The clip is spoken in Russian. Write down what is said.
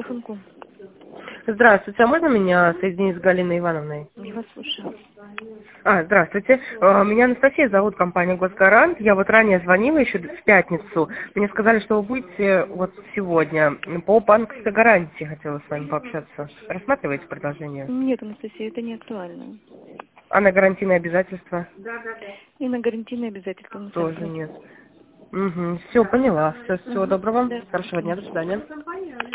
телефонку. Здравствуйте, а можно меня соединить с Галиной Ивановной? Я вас слушаю. Здравствуйте. Меня Анастасия зовут, компания «Госгарант». Я вот ранее звонила еще в пятницу. Мне сказали, что вы будете вот сегодня. По банковской гарантии хотела с вами пообщаться. Рассматриваете предложение? Нет, Анастасия, это не актуально. А на гарантийные обязательства? И на гарантийные обязательства мы Тоже согласны. нет. Угу. Все, поняла. Всего доброго. Да. Хорошего дня. До свидания.